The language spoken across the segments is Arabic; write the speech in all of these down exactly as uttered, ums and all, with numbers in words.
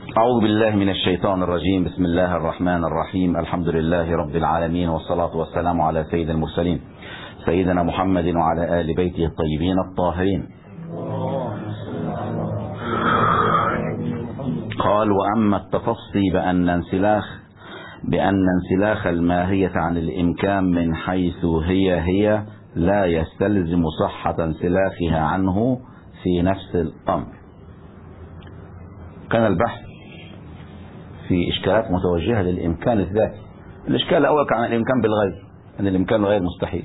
أعوذ بالله من الشيطان الرجيم. بسم الله الرحمن الرحيم. الحمد لله رب العالمين، والصلاة والسلام على سيد المرسلين سيدنا محمد وعلى آل بيته الطيبين الطاهرين. قال: وأما التفصي بأن انسلاخ بأن انسلاخ الماهية عن الإمكان من حيث هي هي لا يستلزم صحة انسلاخها عنه في نفس الأمر. كان البحث في إشكالات متوجهة للإمكان الذاتي. الإشكال الأول كان عن الإمكان بالغير، أن الإمكان الغير مستحيل،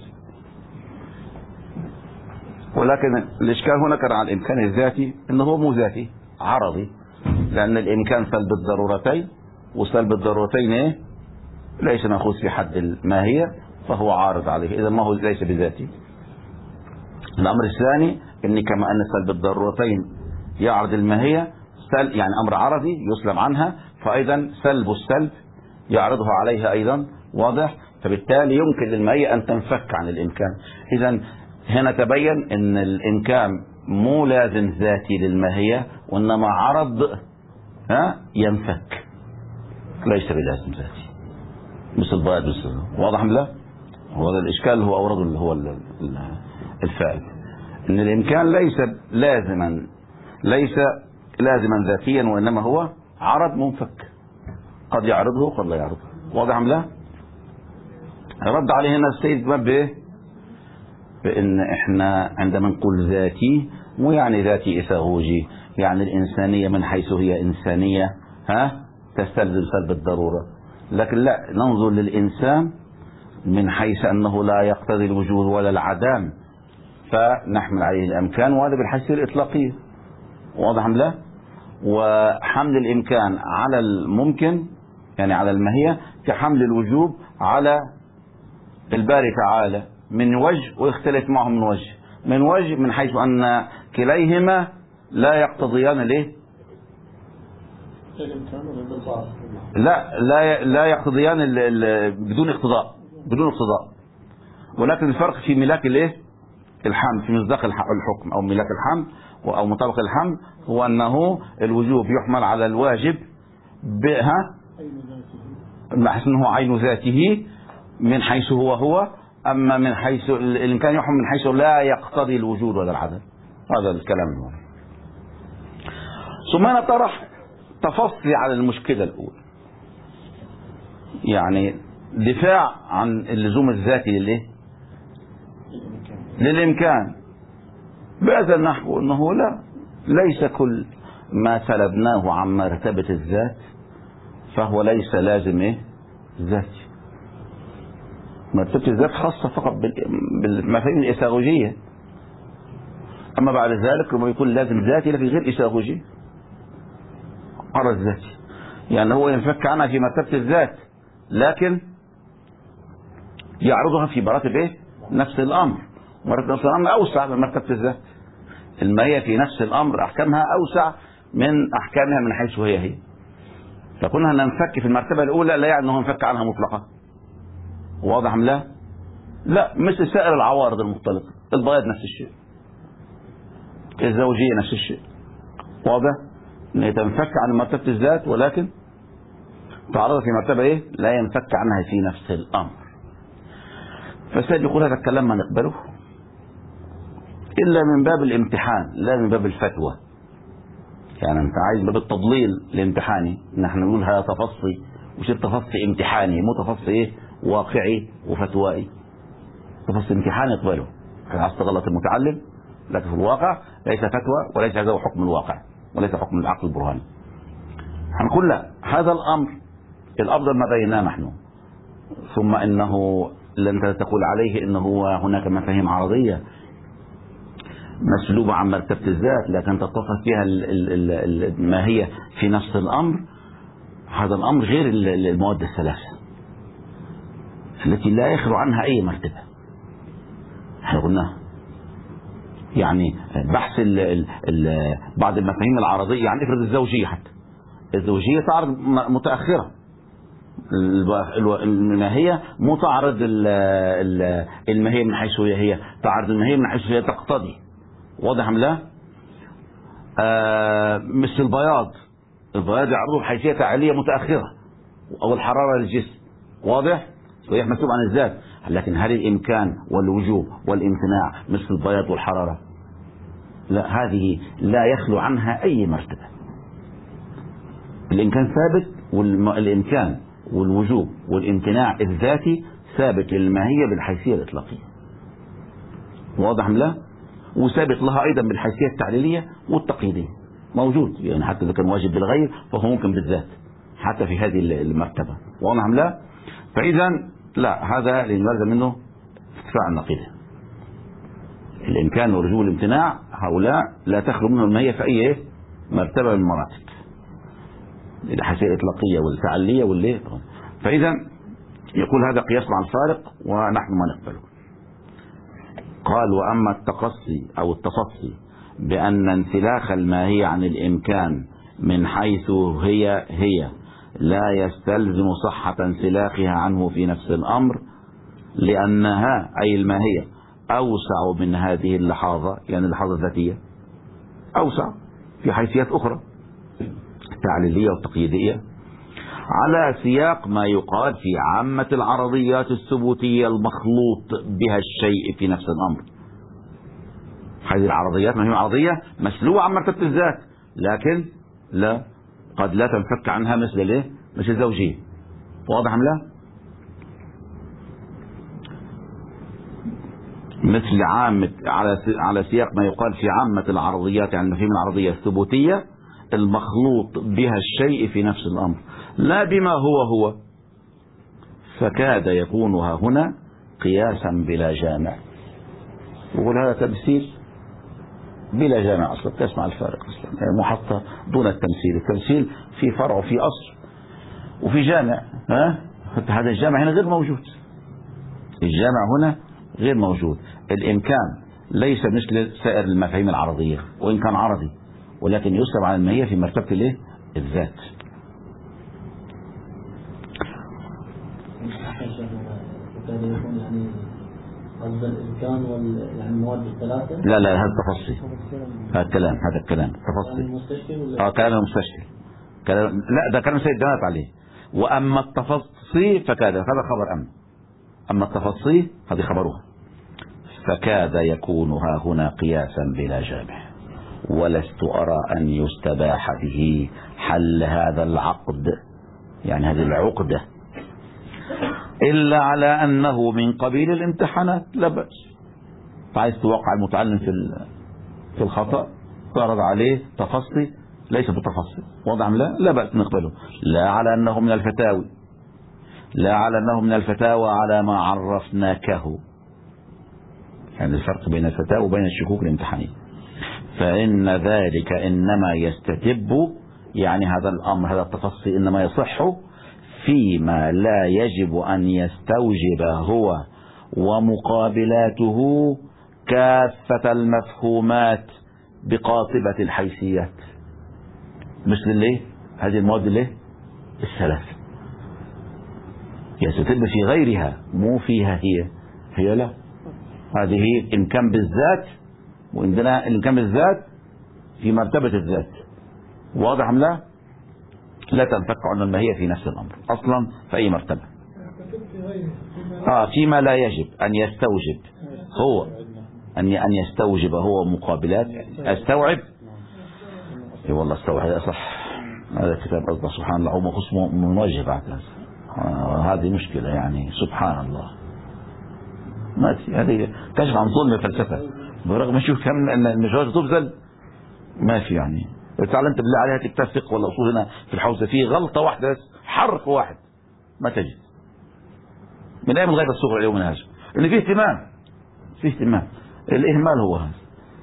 ولكن الإشكال هنا كان عن الإمكان الذاتي، أنه هو مو ذاتي، عرضي، لأن الإمكان سلب الضرورتين، وسلب الضرورتين إيه؟ ليس مأخوذ في حد الماهية، فهو عارض عليه، إذا ما هو ليس بذاتي. الأمر الثاني أن كما أن سلب الضرورتين يعرض الماهية، سلب يعني أمر عرضي يسلم عنها، فأيضا سلب السلب يعرضه عليها أيضا، واضح؟ فبالتالي يمكن للماهية أن تنفك عن الإمكان. إذا هنا تبين أن الإمكان مو لازم ذاتي للماهية، وإنما عرض ها ينفك، ليس بلازم ذاتي، مثل ضائد مثل. واضح أم لا؟ وهذا الإشكال هو أورد اللي هو الفائد، أن الإمكان ليس لازما ليس لازما ذاتيا، وإنما هو عرض منفك، قد يعرضه قد لا يعرضه. واضح أم لا؟ رد عليه هنا السيد باب بأن إحنا عندما نقول ذاتي مو يعني ذاتي إساغوجي، يعني الإنسانية من حيث هي إنسانية ها تستلزم سلب الضرورة، لكن لا، ننظر للإنسان من حيث أنه لا يقتضي الوجود ولا العدم، فنحمل عليه الأمكان، وهذا بالحيث الإطلاقية. واضح أم لا؟ وحمل الإمكان على الممكن يعني على الماهية كحمل الوجوب على الباري تعالى من وجه، ويختلف معهم من وجه من وجه من حيث أن كليهما لا يقتضيان الايه؟ لا لا لا يقتضيان ال ال بدون اقتضاء بدون اقتضاء ولكن الفرق في ملاك الايه؟ الحمل، في مصداق الحكم او ملاك الحمل او مطابق الحمل، هو انه الوجوب يحمل على الواجب بها من حيث انه عين ذاته من حيث هو هو، اما من حيث الامكان يحمل من حيث لا يقتضي الوجود ولا العدم. هذا الكلام هو. ثم انا طرح تفصي على المشكلة الاولى، يعني دفاع عن اللزوم الذاتي للايه؟ للإمكان، بهذا النحو أنه لا ليس كل ما سلبناه عن مرتبة الذات فهو ليس لازم إيه؟ ذاتي. مرتبة الذات خاصة فقط بالمفاهيم الإساغوجية، أما بعد ذلك لما يكون لازم ذاتي لكن غير إساغوجي عرض ذاتي، يعني هو ينفك عنها في مرتبة الذات، لكن يعرضها في مراتب إيه؟ نفس الأمر. مرتبة نفس الأمر أوسع من مرتبة الذات، الماهية في نفس الأمر أحكامها أوسع من أحكامها من حيث هي هي، فكونها ننفك في المرتبة الأولى لا يعني أنه ننفك عنها مطلقا. واضح أم لا؟ لا، مثل سائر العوارض المختلطة، البياض نفس الشيء، الزوجية نفس الشيء. واضح؟ أنها تنفك عن مرتبة الذات، ولكن تعرض في مرتبة إيه؟ لا ينفك عنها في نفس الأمر. فالسيد يقول هذا الكلام ما نقبله إلا من باب الامتحان لا من باب الفتوى. يعني أنت عايز باب التضليل الامتحاني، نحن نقول هذا تفصي، وش التفصي امتحاني، مو تفصي إيه؟ واقعي وفتوائي. تفصي امتحاني يقبله، عايز تغلط المتعلم، لكن في الواقع ليس فتوى وليس هذا هو حكم الواقع وليس حكم العقل البرهاني. هنقول لا، هذا الأمر الأفضل ما بيناه نحن، ثم إنه لن تقول عليه إنه هو هناك مفاهيم عرضية مسلوبة عن مرتبة الذات لكن تتصف فيها الماهية في نفس الأمر. هذا الأمر غير المواد الثلاثة التي لا يخلو عنها أي مرتبة. احنا قلنا يعني بحث ال ال ال بعض المفاهيم العرضية، يعني افرض الزوجية، حتى الزوجية تعرض متأخرة، الماهية مو تعرض الماهية من حيث هي هي، تعرض الماهية من حيث هي تقتضي. واضح أم لا؟ آه مثل البياض، البياض يعرضه بحيثية تعالية متأخرة، أو الحرارة للجسم، واضح؟ صحيح مسلوب عن الذات، لكن هل الإمكان والوجوب والامتناع مثل البياض والحرارة؟ لا، هذه لا يخلو عنها أي مرتبة. الإمكان ثابت، والإمكان والوجوب والامتناع الذاتي ثابت للماهية بالحيثية الإطلاقية، واضح لا؟ وثابت لها أيضا بالحيثية التعليلية والتقييدية، موجود يعني حتى إذا كان واجب بالغير فهو ممكن بالذات حتى في هذه المرتبة، واضح لا؟ فإذا لا، هذا لازم منه ارتفاع النقيضة. الإمكان والوجوب والامتناع هؤلاء لا تخلو منهم الماهية في أي مرتبة من المراتب، الحيثية الإطلاقية والتعليلية والليه. فإذا يقول هذا قياس مع الفارق ونحن ما نقبله. قال وأما التقصي أو التفصي بأن انسلاخ الماهية عن الإمكان من حيث هي هي لا يستلزم صحة انسلاخها عنه في نفس الأمر، لأنها أي الماهية أوسع من هذه اللحاظة، يعني اللحاظة الذاتية أوسع في حيثيات أخرى التعليلية والتقييدية، على سياق ما يقال في عامة العرضيات الثبوتية المخلوط بها الشيء في نفس الأمر. هذه العرضيات ما هي عرضية مسلوبة عن مرتبة الذات، لكن لا قد لا تنفك عنها مثل الايه؟ مثل الزوجية، واضح أم لا؟ مثل عامة على على سياق ما يقال في عامة العرضيات، يعني مفهوم العرضية الثبوتية المخلوط بها الشيء في نفس الأمر، لا بما هو هو، فكاد يكونها هنا قياسا بلا جامع. يقول هذا تمثيل بلا جامع أصلا، تسمع الفارق أصلا، محطة دون التمثيل. التمثيل في فرع وفي أصل وفي جامع، ها؟ هذا الجامع هنا غير موجود، الجامع هنا غير موجود. الإمكان ليس مثل سائر المفاهيم العرضية، وإن كان عرضي ولكن يسلب على الماهية في مرتبة الايه؟ الذات. يعني قصد الإمكان وال يعني المواد الثلاثة. لا لا، هذا تفصيل، هذا الكلام هذا الكلام تفصيل. اه كلام المستشفى، كلام لا ده كلام سيد دلالت عليه. وأما التفصيل فكاد، هذا خبر أمن. أما التفصيل هذه خبرها، فكاد يكونها هنا قياسا بلا جامع، ولست أرى أن يستباح به حل هذا العقد، يعني هذه العقدة، إلا على أنه من قبيل الامتحانات، لا بأس. فعايز توقع المتعلم في في الخطأ، تعرض عليه تفصي ليس بتفصي، واضح لا؟ لا بأس نقبله، لا على أنه من الفتاوي، لا على أنه من الفتاوى على ما عرفناكه، يعني الفرق بين الفتاوى وبين الشكوك الامتحانية. فإن ذلك إنما يستتب، يعني هذا الأمر هذا التفصي إنما يصح فيما لا يجب أن يستوجب هو ومقابلاته كافة المفهومات بقاطبة الحيثيات، مثل الايه؟ هذه المواد الايه؟ الثلاث يستتب في غيرها، مو فيها هي هي لا، هذه الإمكان بالذات، وعندنا الإمكان بالذات في مرتبة الذات، واضح أم لا؟ لا تنفك عن الماهية في نفس الأمر أصلا في أي مرتبة. آه فيما لا يجب أن يستوجب هو أن أن يستوجب هو مقابلات. استوعب اي والله استوعب صح، هذا الكتاب أصلا سبحان الله، هو مخصوص موجه بعد آه هذه مشكلة يعني، سبحان الله. ما هذه كشف عن ظلم الفلسفة، برغم شوف كم أن المجالات تبذل ما في، يعني تعلمت بالله عليها كتاب فقه ولا أصول هنا في الحوزة فيه غلطة واحدة بس، حرف واحد ما تجد من أيام الغيبة الصغرى اليوم هذا، إن فيه اهتمام، فيه اهتمام. الإهمال هو هذا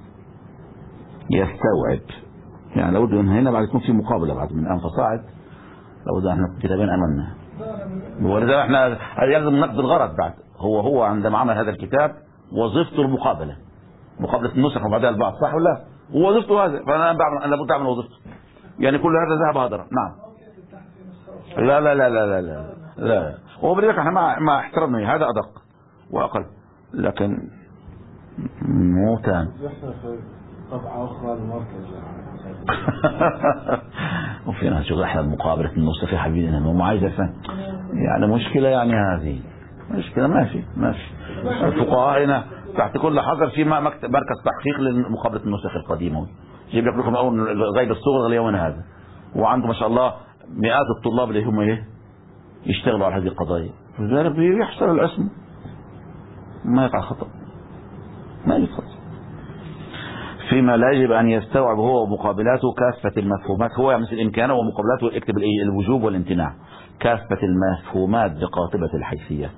يستوعب، يعني لابد أن هنا بعد يكون في مقابلة بعد من أنف صاعد، لابد أن احنا كتابين أمامنا، ولذا احنا يلزم نقد الغرض بعد. هو هو عندما عمل هذا الكتاب وظيفته المقابلة، مقابلة النسخ وبعدها البعض، صح ولا؟ وظيفته هذا، فأنا بعمل أنا لابد أعمل وظيفته، يعني كل هذا ذهب هدرا. نعم لا لا لا لا لا لا, لا. هو بدك احنا مع مع احترامي هذا أدق وأقل، لكن مو تام. طبعة أخرى المركز وفينا شغل احنا مقابلة النص في حبيبنا ما عايز افهم يعني مشكلة يعني هذه مشكلة ماشي ماشي. الفقهاء هنا تحت كل حجر في مركز تحقيق لمقابلة النسخ القديمة يجيب لك لكم اول غيب الصغر اليوم هذا وعنده ما شاء الله مئات الطلاب اللي هم ايه يشتغلوا على هذه القضايا بيحصل العصمة ما يقع خطأ ما يقع خطأ فيما لا يجب أن يستوعب هو ومقابلاته كافة المفهومات هو مثل الإمكانة ومقابلاته اكتب الوجوب والامتناع كافة المفهومات بقاطبة الحيثيات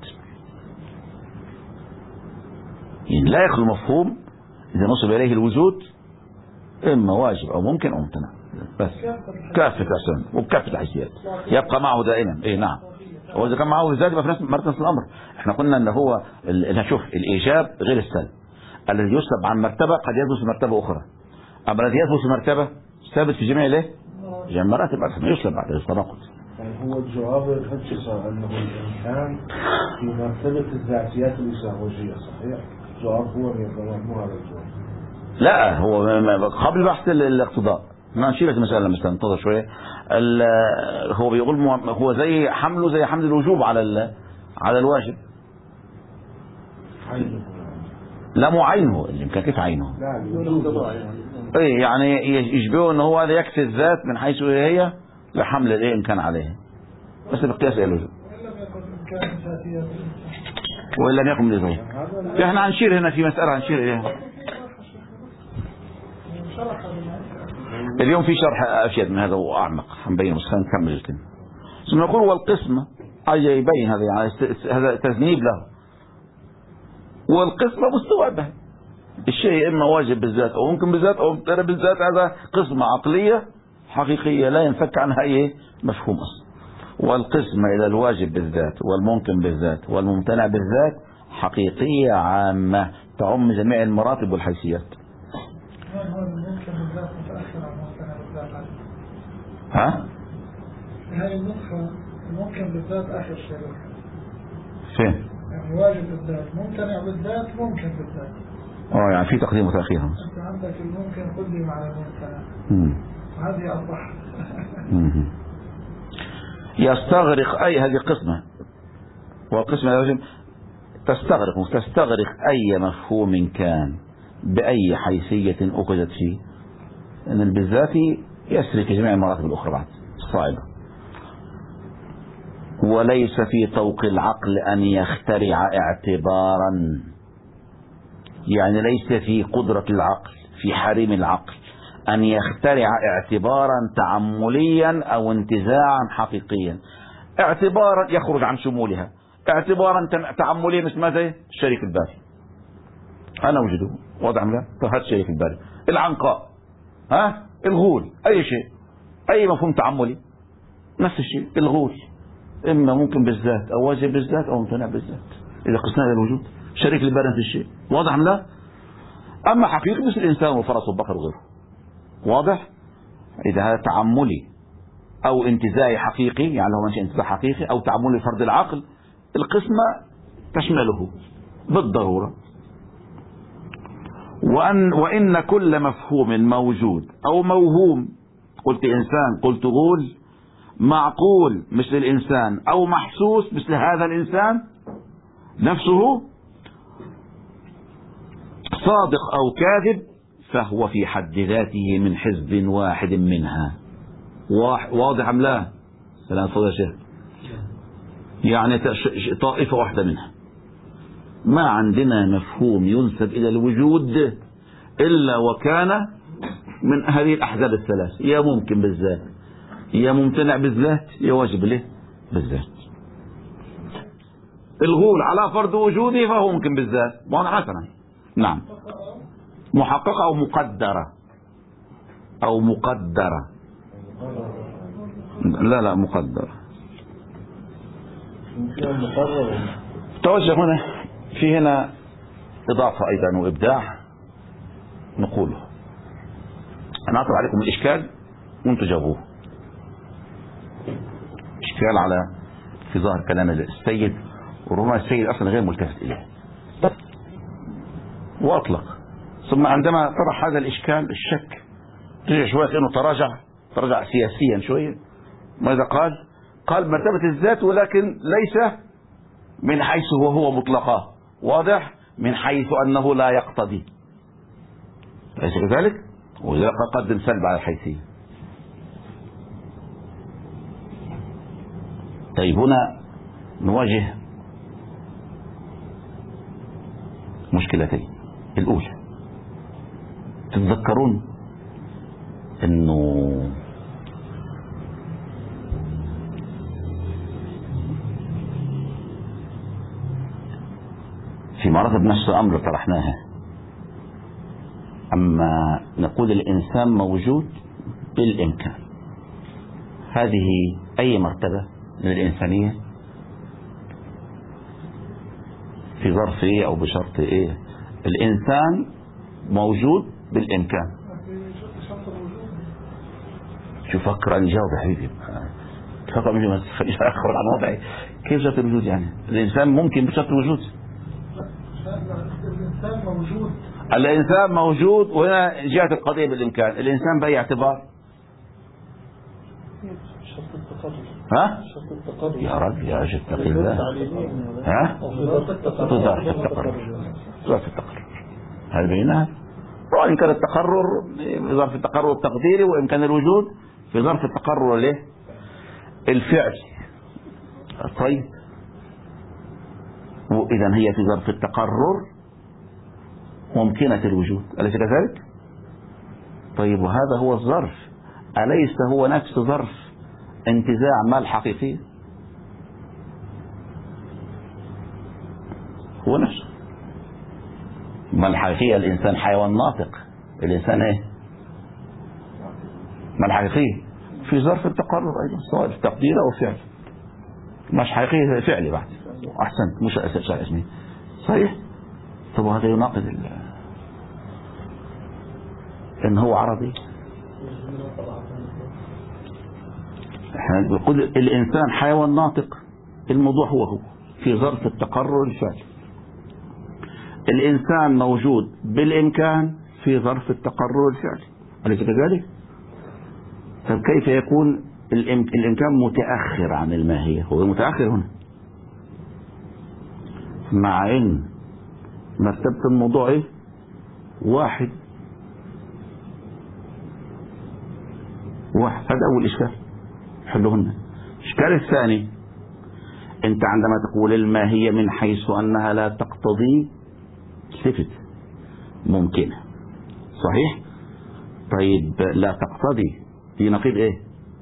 يعني لا يخلو مفهوم إذا نصب إليه الوجود إما واجب أو ممكن أو ممتنع بس كافة أحسن وبكافة الحيثيات يبقى معه دائما إيه نعم وإذا كان معه ذات يبقى في نفس مرتبة الأمر احنا قلنا أن هو شوف الإيجاب غير السلب الذي يسلب عن مرتبة قد يثبت في مرتبة أخرى أما الذي يثبت في مرتبة ثابت في جميع له جميع مراتب ما يسلب بعد التناقض. يعني هو الجواب الحجة أنه الإمكان في مرتبة الذاتيات الإساغوجية صحيح؟ الجواب هو مو هذا الجواب. لا هو قبل بحث الاقتضاء ما نشيل المسألة مثلا ننتظر شوية هو بيقول هو زي حمله زي حمل الوجوب على على الواجب لا مو عينه الإمكان كيف عينه ايه يعني يشبهه ان هو هذا يكفي الذات من حيث هي لحمل الايه امكان عليه بس بقياس الوجوب وإن لم يكن لزوج احنا هنشير هنا في مسألة هنشير اليها اليوم في شرح اشياء من هذا واعمق هنبين بس هنكمل الكلمة ثم نقول والقسمة اي يبين هذا يعني هذا تذنيب له والقسمة مستوعبة الشيء إما واجب بالذات أو ممكن بالذات أو ممتنع بالذات هذا قسمة عقلية حقيقية لا ينفك عنها أي مفهوم أصلا والقسمة إلى الواجب بالذات والممكن بالذات والممتنع بالذات حقيقية عامة تعم جميع المراتب والحيثيات. ها؟ هذه النسخة الممكن بالذات آخر شيء فين؟ يعني واجب بالذات ممتنع بالذات ممكن بالذات اه يعني في تقديم وتأخير انت عندك الممكن قدم على الممتنع هذه أصح يستغرق أي هذه قسمة والقسمة لازم تستغرق تستغرق أي مفهوم كان بأي حيثية أخذت فيه أن بالذات يسرق جميع المراتب الأخرى بعد الصائبة وليس في طوق العقل أن يخترع اعتبارا يعني ليس في قدرة العقل في حريم العقل أن يخترع اعتبارا تعمليا أو انتزاعا حقيقيا اعتبارا يخرج عن شمولها اعتبارا تعمليا مثل ماذا الشريك الباري أنا وجده وضع لا هذا الشريك الباري العنقاء ها الغول أي شيء أي مفهوم تعملي نفس الشيء الغول إما ممكن بالذات أو واجب بالذات أو ممتنع بالذات إذا قسنا إلى الوجود شريك الباري نفس الشيء واضح لا أما حقيقي مثل الإنسان والفرس والبقر وغيره واضح إذا هذا تعملي أو انتزاعي حقيقي يعني هو منشأ انتزاع حقيقي أو تعملي فرض العقل القسمة تشمله بالضرورة وأن وإن كل مفهوم موجود أو موهوم قلت إنسان قلت غول معقول مثل الإنسان أو محسوس مثل هذا الإنسان نفسه صادق أو كاذب فهو في حد ذاته من حزب واحد منها واضح أم لا سلام فضل شيخ يعني طائفة واحدة منها ما عندنا مفهوم ينسب إلى الوجود إلا وكان من هذه الأحزاب الثلاث يا ممكن بالذات يا ممتنع بالذات يا واجب له بالذات الغول على فرض وجوده فهو ممكن بالذات واضح مثلا نعم محققة أو مقدرة أو مقدرة لا لا مقدرة توجه هنا في هنا إضافة أيضا وإبداع نقوله أنا أطلع عليكم الإشكال وانتم جاوبوه إشكال على في ظاهر كلام السيد وربما السيد أصلا غير ملتفت إليه وأطلق ثم عندما طرح هذا الإشكال الشك رجع شوية كأنه تراجع تراجع سياسيا شوية. ماذا قال؟ قال مرتبة الذات ولكن ليس من حيث هو هو مطلقا، واضح؟ من حيث أنه لا يقتضي، أليس كذلك؟ ولذلك قدم سلب على الحيثية. طيب هنا نواجه مشكلتين. الأولى، تتذكرون انه في مراتب نفس الامر طرحناها، اما نقول الانسان موجود بالامكان، هذه اي مرتبة من الانسانية؟ في ظرف ايه او بشرط ايه؟ الانسان موجود بالامكان. شو فكر أن يجاوب يا حبيبي، فكر مني ما تخليش أخرج عن وضعي. كيف شرط الوجود يعني؟ الإنسان ممكن بشرط الوجود. الإنسان موجود. الإنسان موجود، وهنا جاءت القضية بالإمكان. الإنسان بأي اعتبار؟ شرط التقرر. ها؟ شرط التقرر. يا رب يا رجل اتق الله. ها؟ في ظرف التقرر. ظرف التقرر. هل بينها؟ طبعا إن كان التقرر في ظرف التقرر التقديري، وإن كان الوجود في ظرف التقرر له الفعل. طيب وإذا هي في ظرف التقرر ممكنة الوجود، أليس كذلك؟ طيب وهذا هو الظرف، أليس هو نفس ظرف انتزاع ما الحقيقي؟ هو نفسه ما الحقيقية. الإنسان حيوان ناطق، الإنسان إيه؟ ما الحقيقية في ظرف التقرر أيضا، سواء في تقدير أو فعل. مش حقيقية فعلي بعد، أحسنت، مش أساسا اسمي صحيح. طب هذا يناقض ال... إن هو عربي. احنا بنقول الإنسان حيوان ناطق، الموضوع هو هو في ظرف التقرر الفعلي. الإنسان موجود بالإمكان في ظرف التقرر الفعلي، أليس كذلك؟ طب كيف يكون الإمكان متأخر عن الماهية؟ هو متأخر هنا، مع إن مرتبة الموضوع إيه؟ واحد واحد. هذا أول إشكال حلهن. الإشكال الثاني، أنت عندما تقول الماهية من حيث أنها لا تقتضي صفة ممكنة، صحيح؟ طيب لا تقتضي في نقيض ايه؟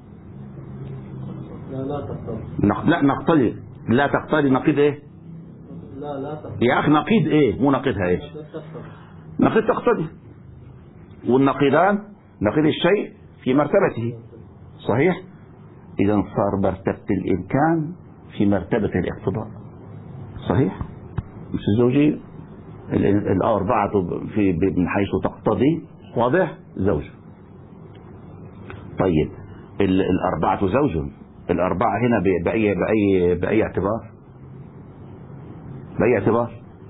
لا لا تقتضي. نق... لا نقتضي لا تقتضي نقيض ايه؟ لا لا تقتضي يا اخي نقيض ايه؟ مو نقيضها ايش؟ نقيض تقتضي، والنقيضان نقيض الشيء في مرتبته، صحيح؟ اذا صار مرتبة الامكان في مرتبة الاقتضاء، صحيح؟ مش الزوجية الأربعة في من حيث تقتضي، واضح؟ زوج. طيب الأربعة زوج، الأربعة هنا بأي بأي بأي اعتبار؟ بأي اعتبار؟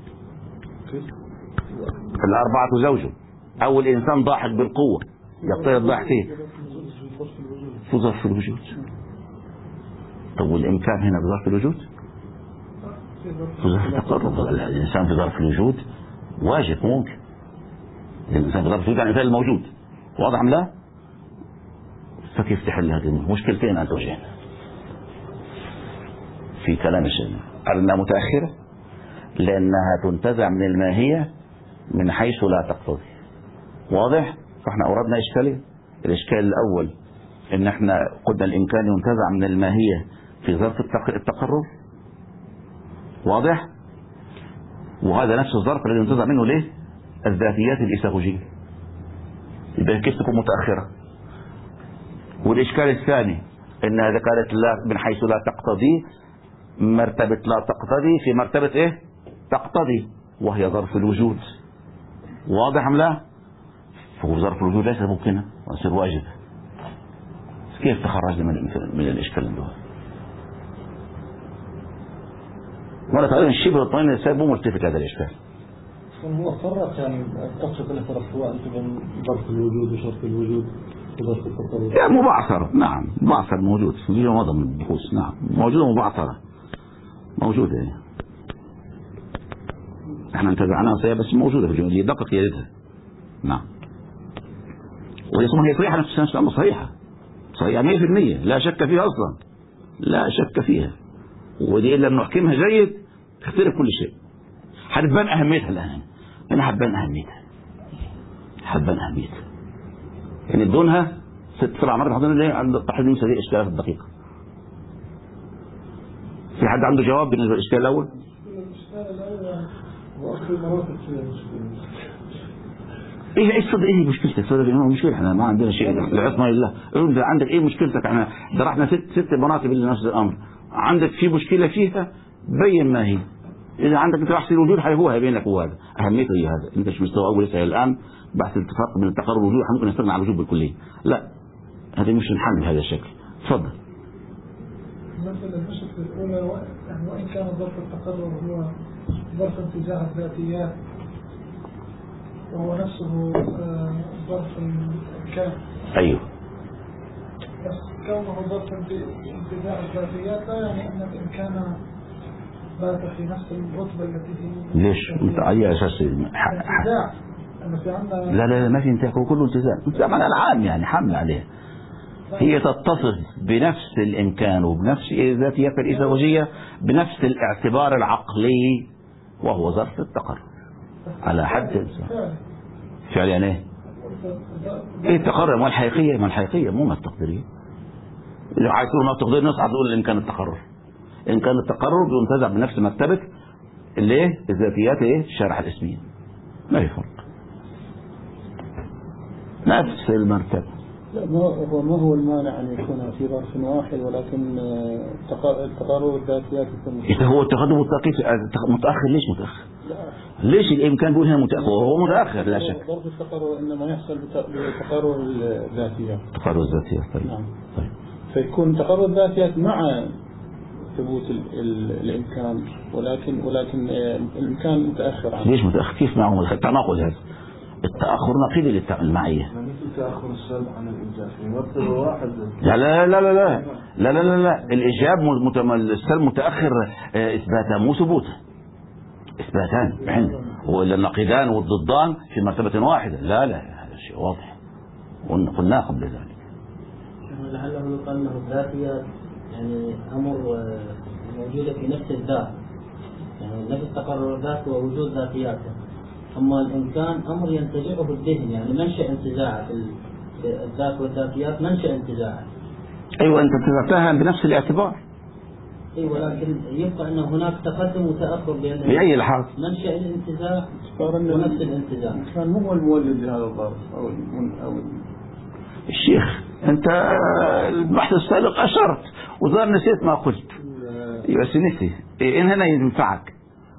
الأربعة زوج، أو الإنسان ضاحك بالقوة، يقتضي الضحك فيه في ظرف الوجود. طب والإمكان هنا بظرف الوجود؟ في ظرف التقرب. الإنسان في ظرف الوجود واجب ممكن. الإنسان في ظرف الوجود يعني مثال الموجود، واضح أم لا؟ فكيف تحل هذه المشكلتين أنت وجهنا في كلام الشيخ؟ أنها متأخرة لأنها تنتزع من الماهية من حيث لا تقتضي، واضح؟ فاحنا أوردنا إشكالين. الإشكال الأول إن احنا قلنا الإمكان ينتزع من الماهية في ظرف التقرب، واضح؟ وهذا نفس الظرف الذي ينتزع منه ليه؟ الذاتيات الإيثاغوجية، يبقى كيف تكون متأخرة؟ والإشكال الثاني إن هذا قالت لا من حيث لا تقتضي، مرتبة لا تقتضي في مرتبة إيه؟ تقتضي، وهي ظرف الوجود، واضح أم لا؟ فهو ظرف الوجود ليس ممكنا ويصير واجب. كيف تخرجنا من من الإشكال ده؟ ولا تقريبا الشبه الطويل السبب مو مرتفق هذا الإشكال، هو فرق يعني تقصد أنه فرق سواء بين ظرف الوجود وشرط الوجود وظرف التطور. يعني مبعثرة، نعم مبعثر موجود في معظم البحوث، نعم موجودة مبعثرة موجودة يعني. احنا انتزعناها صحيح بس موجودة في الجمهورية دقق يدها. نعم. وهي هي صحيحة نفس السنة صحيحة صحيحة مية في المية لا شك فيها أصلا لا شك فيها. ودي إلا أن نحكمها جيد تختلف كل شيء. حتبان أهميتها الآن. أنا حتبان أهميتها. حتبان أهميتها. يعني بدونها ست سبع مرات حضرنا ليه عند التحديد المسادية إشكالات الدقيقة. في حد عنده جواب بالنسبة للإشكال الأول؟ الإشكال الأول وأكثر المرافق فيها مشكلة. ايه ايش صدق ايه مشكلتك؟ صدق ايه مشكلة؟ احنا ما عندنا شيء العظمى لله. انت عندك ايه مشكلتك؟ احنا درحنا ست ست مراتب لنفس الامر. عندك في مشكلة فيها بين ما هي. اذا عندك انت بحث الوجود هو بينك وهذا اهميته هي هذا. انت مش مستوى اول لسه الان بحث الاتفاق من التقرر الوجود ممكن نستغنى عن الوجود بالكلية. لا هذا مش نحل بهذا الشكل. تفضل. مثلا المشكلة الأولى يعني وإن كان ظرف التقرر هو ظرف انتزاع الذاتيات وهو نفسه ظرف الإمكان. أيوه. بس كونه ظرف انتزاع الذاتيات لا يعني أن الإمكان بات في نفس الرتبة التي هي. ليش؟ أنت على أساس انتزاع. لا لا ما في انتزاع هو كله انتزاع. انتزاع معنى العام يعني حمل عليه. هي تتصف بنفس الإمكان وبنفس ذاتيات الإزدواجية بنفس الاعتبار العقلي وهو ظرف التقرر على حد فعل يعني ايه؟ ايه التقرر؟ ما الحقيقية ما الحقيقية مو ما التقديرية. إذا عايز تقول ما التقدير نصعد تقول إمكان التقرر. إمكان التقرر بينتزع بنفس مرتبة اللي ايه؟ الذاتيات ايه؟ الشارح الاسمية. ما في فرق. نفس المرتبة. لا هو ما هو المانع أن يكون في ظرف واحد ولكن التقرر الذاتيات يكون. إذا هو التقدم والتأخير متأخر ليش متأخر؟ ليش الإمكان بيقول هنا متأخر وهو متأخر لا شك. ظرف التقرر إنما يحصل بتقرر الذاتيات. تقرر الذاتيات طيب. نعم. طيب. فيكون تقرر الذاتيات مع ثبوت الإمكان ولكن ولكن الإمكان متأخر عنه. ليش متأخر؟ كيف معهم التناقض هذا؟ التأخر نقيض للمعية. مثل تأخر السلب عن الإنجاب يمثل واحد. لا لا لا لا لا لا لا لا لا الإيجاب السلب متأخر إثباتا مو ثبوتا. إثباتان بعين وإلا النقيضان والضدان في مرتبة واحدة. لا لا هذا شيء واضح قلنا قبل ذلك. لعله يقال أنه الذاتيات يعني أمر موجودة في نفس الذات يعني نفس تقرر الذات ووجود ذاتياته. أما الإمكان أمر ينتزعه الذهن يعني منشأ انتزاعه في الذات والذاتيات منشأ انتزاعه. أيوة أنت انتزعتها بنفس الاعتبار. أي ولكن يبقى أن هناك تقدم وتأخر بين بأي لحاظ منشأ الانتزاع ونفس الانتزاع. كان مو المولد لهذا الظرف أو أو الشيخ أنت البحث السابق أشرت وظهر نسيت ما قلت. بس نسي إيه إن هنا ينفعك.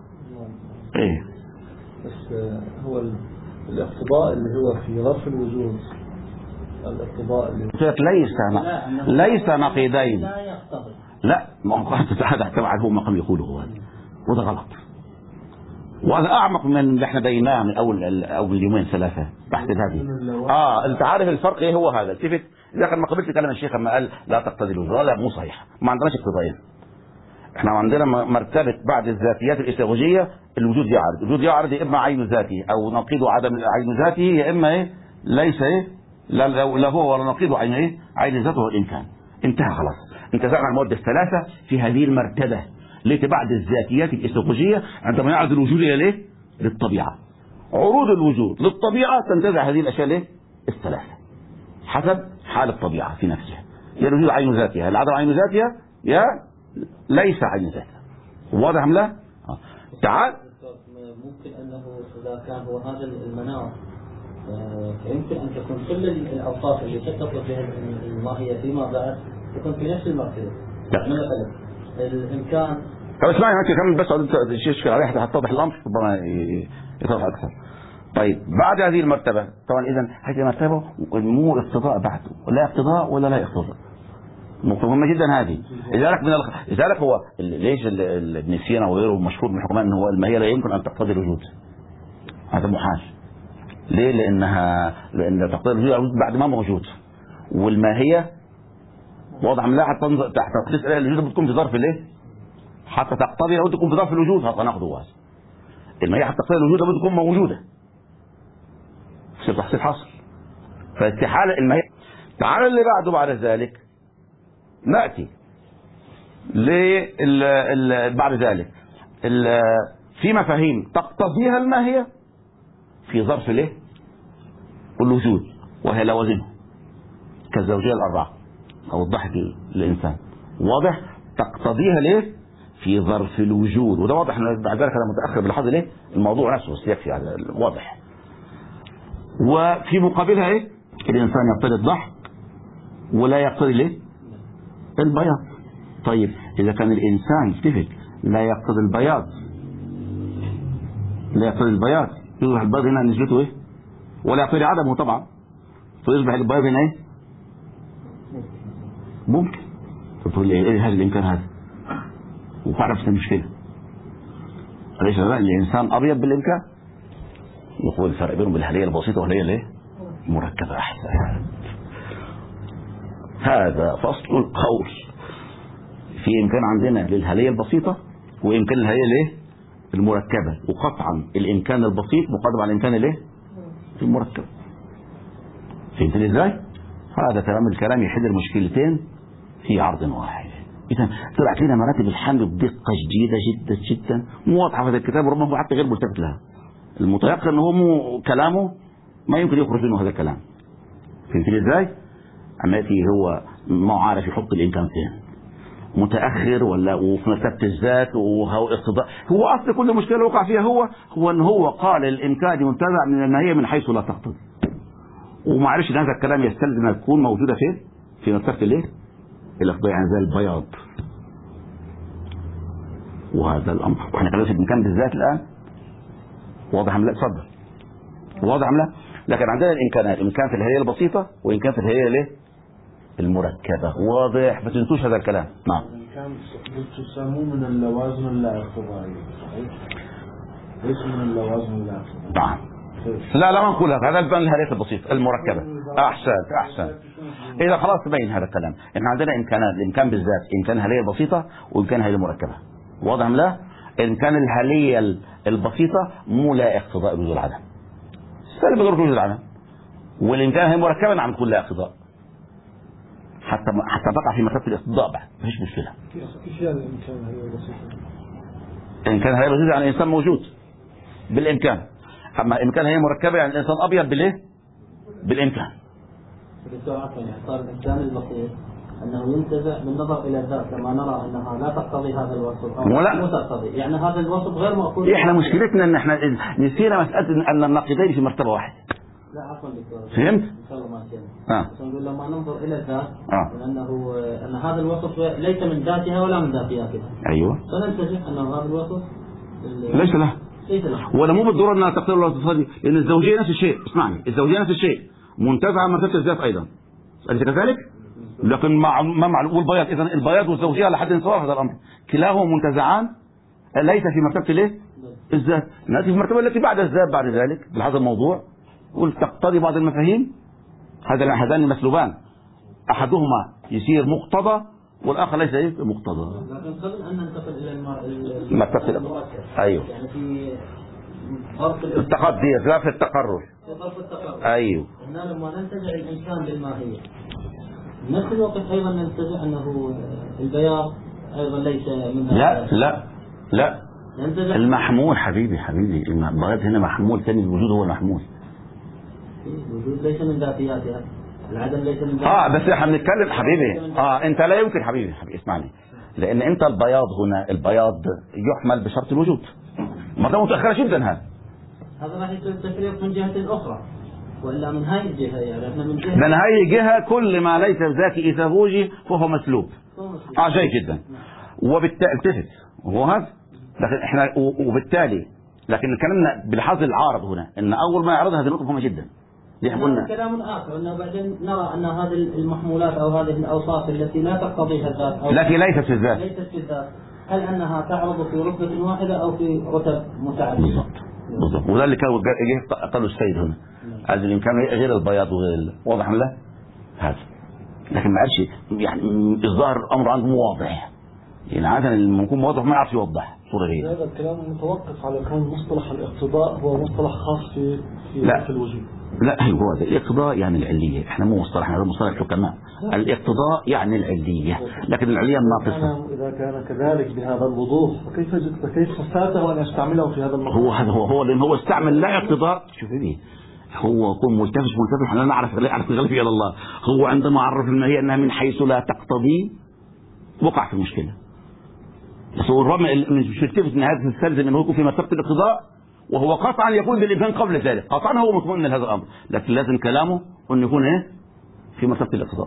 إيه بس هو الاقتضاء اللي هو في ظرف الوجود الاقتضاء اللي ليس ليس نقيضين. لا يقتضي. لا ما هو هذا تبع هو مقام يقوله هذا وده غلط. وهذا أعمق من اللي احنا بيناه من أول أول يومين ثلاثة تحت هذه. آه أنت عارف الفرق إيه هو هذا. التفت إذا كان ما قبلت كلام الشيخ لما قال لا تقتضي الوجود لا مو صحيح. ما عندناش اقتضاءين. احنا عندنا مرتبة بعد الذاتيات الإزدواجية الوجود يعرض. الوجود يعرض يا إما عين ذاته أو نقيض عدم عين ذاته يا إما إيه ليس إيه لا, لا هو ولا نقيض عين إيه عين ذاته والإمكان. انتهى خلاص. انتزعنا المواد الثلاثة في هذه المرتبة ليت بعد الذاتيات الإزدواجية عندما يعرض الوجود إلى ليه للطبيعة. عروض الوجود للطبيعة تنتزع هذه الأشياء ليه الثلاثة حسب حال الطبيعة في نفسها. يا الوجود عين ذاتها العدم عين ذاتها يا ليس عين ذاتها. واضح ام لا؟ آه. تعال ممكن انه اذا كان هو هذا المنار يمكن ان تكون كل الاوصاف اللي تتصف بها الماهيه فيما بعد تكون في نفس المرتبه. يعني مثلا الامكان. طب اسمعي انت كمل بس تشكل عليه حتى تتضح الامر ربما يتضح اكثر. طيب بعد هذه المرتبه طبعا اذا هذه المرتبه مو اقتضاء بعده ولا اقتضاء ولا لا اقتضاء. نقطة مهمة جدا هذه. لذلك من الخ... لذلك هو ليش ابن سينا وغيره مشهور من الحكماء ان هو الماهية لا يمكن ان تقتضي الوجود. هذا محال. ليه؟ لانها لان تقتضي الوجود بعد ما موجود، والماهيه واضح من لا حتى تنظر تحت تسال الوجود بتكون في ظرف الايه؟ حتى تقتضي لو تكون في ظرف الوجود هذا ناخذه واحد. الماهيه حتى تقتضي الوجود لابد تكون موجوده. في تحصيل حاصل. فاستحاله الماهيه. تعال اللي بعده بعد ذلك ناتي ل بعد ذلك في مفاهيم تقتضيها الماهيه في ظرف الايه؟ الوجود، وهي لوازمه كالزوجيه الاربعه او الضحك للانسان، واضح؟ تقتضيها ليه؟ في ظرف الوجود، وده واضح بعد ذلك انا متاخر بلحظه ليه؟ الموضوع نفسه بس يكفي هذا واضح. وفي مقابلها ايه؟ الانسان يقتضي الضحك ولا يقتضي ليه؟ البياض. طيب اذا كان الانسان التفت لا يقتضي البياض لا يقتضي البياض يصبح البياض هنا نسبته ايه؟ ولا يقتضي عدمه طبعا، فيصبح البياض هنا ايه؟ ممكن. تقول لي ايه هذا الامكان هذا؟ وتعرف المشكله. ليس الانسان ابيض بالامكان؟ يقول الفرق بينهم بالهليه البسيطه والهليه الايه؟ مركبه احسن. هذا فصل القول. في امكان عندنا للهليه البسيطه وامكان الهليه الايه؟ المركبه، وقطعا الامكان البسيط مقدم على الامكان الايه؟ المركب. فهمتني ازاي؟ هذا تمام الكلام يحل المشكلتين في عرض واحد. اذا طلعت لنا مراتب الحمل بدقه شديده جدا جدا مو واضحه في هذا الكتاب، وربما هو حتى غير ملتفت لها. المتيقن ان هو مو كلامه ما يمكن يخرج منه هذا الكلام. فهمتني ازاي؟ اما ياتي هو ما عارف يحط الامكان فين، متاخر ولا وفي مرتبه الذات وهو اقتضاء. هو اصل كل مشكله وقع فيها هو هو ان هو قال الامكان ينتزع من الماهيه من حيث لا تقتضي، وما عرفش ان هذا الكلام يستلزم ان تكون موجوده فين؟ في مرتبه الايه؟ الاقتضاء، يعني زي البياض. وهذا الامر واحنا كنا في الامكان بالذات الان واضح ام لا؟ اتفضل. واضح ام لا؟ لكن عندنا الامكانات، امكان في الهيئه البسيطه وامكان في الهيئه الايه؟ المركبه. واضح؟ ما تنسوش هذا الكلام. نعم. الامكان تسموه من اللوازم اللا اقتضائيه، صحيح؟ ليس من اللوازم اللا اقتضائيه. نعم. لا لا ما نقول هذا، هذا البان الهيئه البسيطه المركبه. احسنت احسنت. اذا خلاص تبين هذا الكلام. احنا عندنا امكانات، الامكان بالذات امكان الهيئه البسيطه وامكان الهيئه المركبه. واضح ام لا؟ امكان الهيئه البسيطه مو لا اقتضاء بوجود العدم. سلب ضروره وجود العدم. والامكان هي مركبه نعم تكون لا اقتضاء. حتى حتى تقع في مرتبه الاقتضاء بعد ما فيش مشكله. ايش يعني الامكان هي البسيطه؟ الامكان هي البسيطه يعني الانسان موجود بالامكان. اما امكان هي مركبه يعني الانسان ابيض بالايه؟ بالامكان. دكتور عفوا يعني صار الامكان البسيط انه ينتزع بالنظر الى الذات لما نرى انها لا تقتضي هذا الوصف او لا تقتضي، يعني هذا الوصف غير مأخوذ. احنا مشكلتنا ان احنا نسينا مساله ان النقيضين في مرتبه واحده. لا عفوا دكتور. فهمت؟ ان شاء الله ما فهمت. اه. بس نقول لما ننظر الى الذات اه لانه ان هذا الوصف ليس من ذاتها ولا من ذاتياتها. ايوه. فننتزع انه هذا الوصف ليس له. ليس له. ولا مو بالضروره انها تقتضي ولا تقتضي، لان الزوجيه نفس الشيء. اسمعني، الزوجيه نفس الشيء منتزعه مرتبه الذات ايضا. أليس كذلك؟ لكن مع ما مع والبياض، اذا البياض والزوجيه على حد سواء هذا الامر، كلاهما منتزعان ليس في مرتبه الايه؟ الذات. ناتي في المرتبه التي بعد الذات بعد ذلك بهذا الموضوع قلت تقتضي بعض المفاهيم. هذا هذان المسلوبان احدهما يصير مقتضى والاخر ليس ايه؟ مقتضى. لكن قبل ان ننتقل الى المرتبه ايوه يعني في ظرف التقدير لا في التقرر. في ظرف التقرر ايوه. ان لما ننتزع الامكان بالماهيه نفس الوقت ايضا ننتزع انه البياض ايضا ليس من لا لا لا المحمول حبيبي حبيبي البياض هنا محمول، ثاني الوجود هو المحمول. الوجود ليس من ذاتياتها، العدم ليس من ذاتياتها. اه بس احنا بنتكلم حبيبي اه انت لا يمكن حبيبي حبيبي اسمعني، لان انت البياض هنا البياض يحمل بشرط الوجود. مرة متأخرة جدا هذا. هذا راح يصير تفريق من جهة أخرى وإلا من هاي الجهة، يعني احنا من جهة من هاي الجهة كل ما ليس ذاتي إيثابوجي فهو مسلوب. اه جيد جدا. وبالتالي التفت وهو هذا، لكن احنا وبالتالي لكن كلامنا بالحظ العارض هنا ان اول ما يعرضها هذه النقطة مهمة جدا. هذا كلام آخر انه بعدين نرى ان هذه المحمولات او هذه الاوصاف التي لا تقتضيها الذات او التي ليست في الذات ليست في الذات، هل انها تعرض في رتبة واحدة او في رتب متعددة؟ بالضبط بالضبط. وده اللي كانوا جه قالوا السيد هنا قال الامكان غير البياض وغير ال- واضح ولا لا؟ هذا لكن ما قالش يعني الظاهر الامر عنده واضح، يعني عاده لما يكون واضح ما يعرف يوضح صوره غير. هذا الكلام متوقف على كون مصطلح الاقتضاء هو مصطلح خاص في في, لا. في الوجود. لا هو ده الاقتضاء يعني العليه، احنا مو مصطلح، احنا مصطلح الحكماء. الاقتضاء يعني العليه، لكن العليه الناقصه. إذا كان كذلك بهذا الوضوح فكيف فكيف فاته أن يستعمله في هذا المقام؟ هو هذا هو هو لان هو استعمل لا اقتضاء. شوف ايه هو يكون ملتفت ملتفت احنا نعرف لا يعرف الغالب الى الله. هو عندما عرف ان هي انها من حيث لا تقتضي وقع في المشكله. بس هو الرغم مش ملتفت ان هذا تستلزم انه يكون في مرتبه الاقتضاء، وهو قطعا يكون بالامكان قبل ذلك، قطعا هو مطمئن لهذا الامر، لكن لازم كلامه انه يكون ايه في مرتبه الاقتضاء.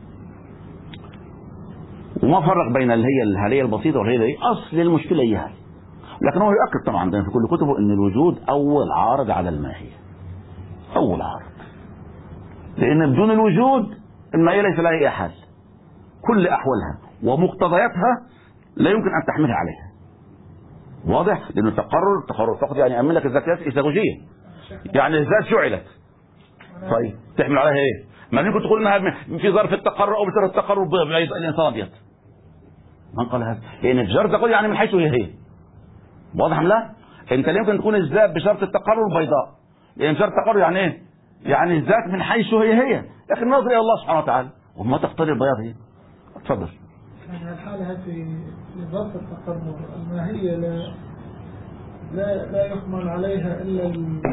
وما فرق بين اللي هي الهاليه البسيطه والهاليه دي، اصل المشكله هي هذه. لكن هو يؤكد طبعا عندنا في كل كتبه ان الوجود اول عارض على الماهيه، اول عارض، لان بدون الوجود الماهيه ليس لها اي حال، كل احوالها ومقتضياتها لا يمكن ان تحملها عليها. واضح؟ لأن التقرر التقرر فقط يعني يأمن لك الذاتيات الإيثاغوجية، يعني الذات جعلت طيب تحمل عليها ايه؟ ما يمكن تقول انها في ظرف التقرر او بظرف التقرر بعيد الانسان ابيض. من قال هذا؟ لان الجر تقول يعني من حيث هي هي. واضح ام لا؟ انت لا يمكن تكون الذات بشرط التقرر بيضاء، لان شرط التقرر يعني ايه؟ يعني الذات من حيث هي هي، لكن نظر الى الله سبحانه وتعالى وما تقتضي البياض هي. اتفضل. يعني الحالة في في ظرف التقرر الماهية لا لا لا يحمل عليها الا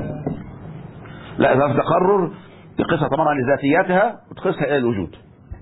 لا ظرف التقرر تقيسها طبعا لذاتياتها وتقيسها الى الوجود.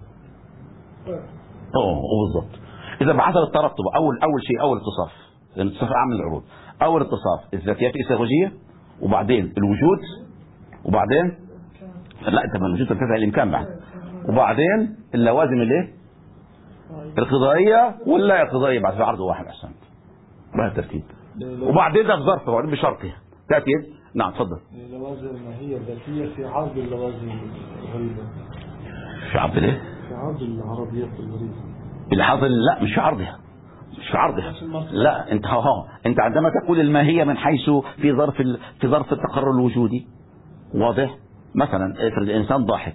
اه بالضبط. اذا بحصل الترتب اول اول شيء اول اتصاف، لان الاتصاف اعم من العروض. اول اتصاف الذاتيات الايثاغوجيه، وبعدين الوجود، وبعدين لا انت من الوجود تنتزع الامكان بعد، وبعدين اللوازم الايه؟ القضائيه واللا القضائيه بعد في عرض واحد احسن. بهذا الترتيب. وبعدين ده في ظرف وبعدين بشرطها تاتي. نعم تفضل. اللوازم الماهيه الذاتيه في عرض اللوازم الغريبه. في عرض الايه؟ في عرض العربيات الغريبه. اللي حاصل لا مش في عرضها. مش في عرضها. لا انت ها انت عندما تقول الماهيه من حيث في ظرف ال... في ظرف التقرر الوجودي. واضح؟ مثلا افرض الانسان ضاحك.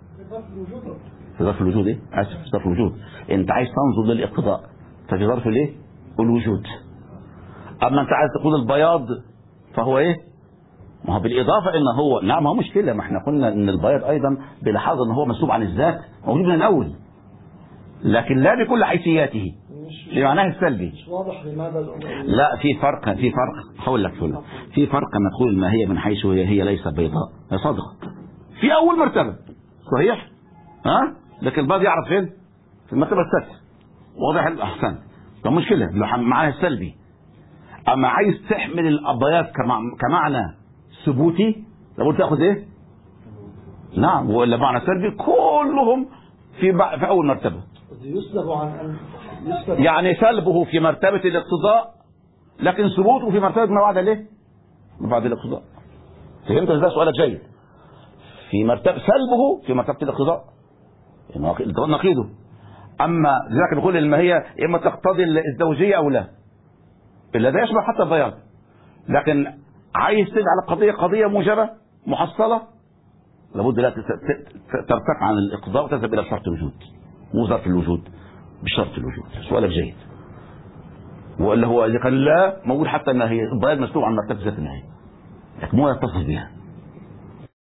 في ظرف الوجود ايه؟ اسف في ظرف الوجود. انت عايز تنظر للاقتضاء ففي ظرف الايه؟ الوجود. اما انت عايز تقول البياض فهو ايه؟ ما هو بالاضافه ان هو نعم ما هو مشكله، ما احنا قلنا ان البياض ايضا بلحاظ ان هو مسلوب عن الذات موجود من الاول، لكن لا بكل حيثياته بمعناه السلبي. مش واضح لماذا لا في فرق في فرق هقول لك فل. في فرق لما تقول الماهيه من حيث هي هي ليست بيضاء يا صادق في اول مرتبه صحيح؟ ها؟ لكن البعض يعرف فين؟ في المرتبه السادسه. واضح الاحسن. ده مشكله معناها السلبي. اما عايز تحمل الابيات كمعنى ثبوتي لابد تاخذ ايه؟ نعم ولا معنى سلبي كلهم في في اول مرتبه. يسلب عن ان يسلب يعني سلبه في مرتبه الاقتضاء لكن ثبوته في مرتبه ما بعد الايه؟ ما بعد الاقتضاء. فهمت ازاي؟ سؤالك جيد. في مرتبه سلبه في مرتبه الاقتضاء نقيضه. اما ذاك بيقول الماهيه اما تقتضي الزوجيه او لا. الا ده يشبه حتى البياض. لكن عايز تجعل القضيه قضيه موجبه محصله لابد لا ترتفع عن الاقتضاء وتذهب الى شرط الوجود مو ظرف الوجود بشرط الوجود. سؤالك جيد. والا هو اذا كان لا موجود حتى النهي البياض مسلوب عن مرتبه ذات النهي لكن مو يتصف بها.